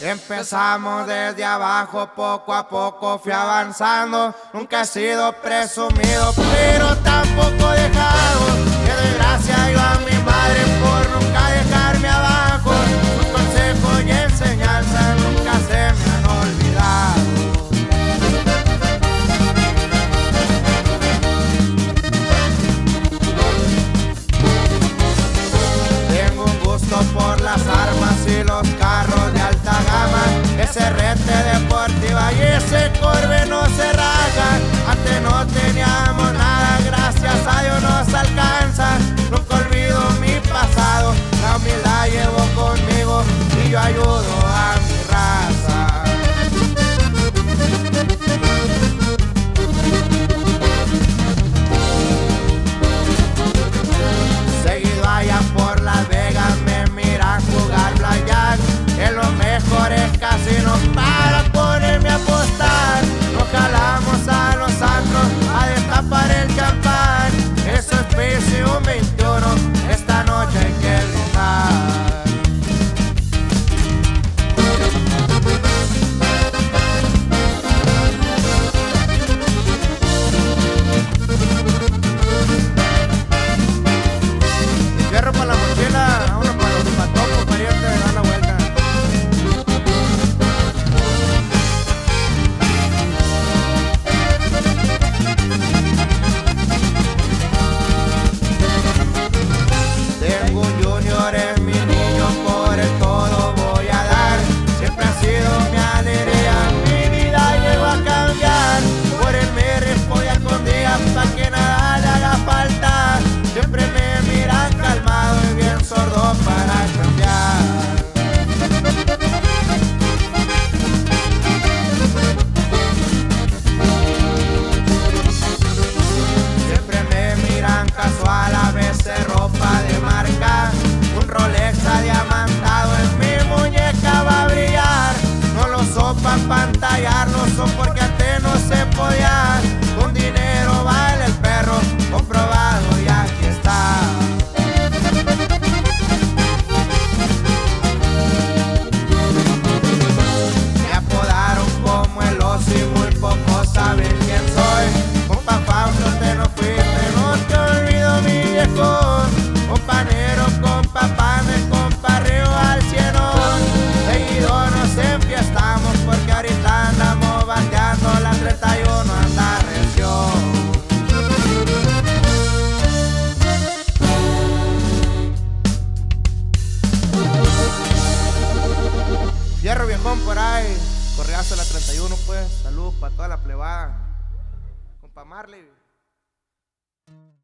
Empezamos desde abajo, poco a poco fui avanzando. Nunca he sido presumido, pero tampoco dejado. Que doy gracias yo a mi madre por nunca dejarme abajo. Sus consejos y enseñanzas nunca se me han olvidado. Tengo un gusto por las armas y los carros de alta gama, ese rete deportiva y ese Corvette no se raja. Antes no teníamos nada, gracias a Dios nos alcanza. Nunca olvido mi pasado, la humildad llevo conmigo y yo ayudo a mi raza. Seguido allá por Las Vegas me miran jugar blackjack en los mejores casinos para ponerme a apostar. Nos jalamos a los antros a destapar el champán. Eso es piso 21, esta noche hay que brindar. Fierro para la mochila, vámonos para los patocos, pariente, dar la vuelta. Tengo un junior en mi niño, por el todo voy a dar. Siempre ha sido mi alegría, mi vida llegó a cambiar. Por él me respondo con días pa' que nada le haga falta. Siempre me miran calmado y bien sordo para cambiar. Siempre me miran casual, a veces ropa de marca. Un Rolex adiamantado en mi muñeca va a brillar. No lo son pa' pantallar, lo son porque antes no se podía. Con dinero vale el perro, comprobado y aquí está. Me apodaron como el oso y muy pocos saben quién soy. Compa Fausto, te no fuiste, no te olvido mi viejo. Companero, compa Pame, compa Río al cienón. Seguido nos enfiestamos porque ahorita andamos bateando la 31 anda recio. Fierro viejón por ahí, correazo la 31 pues, saludos para toda la plebada. Compa Marley.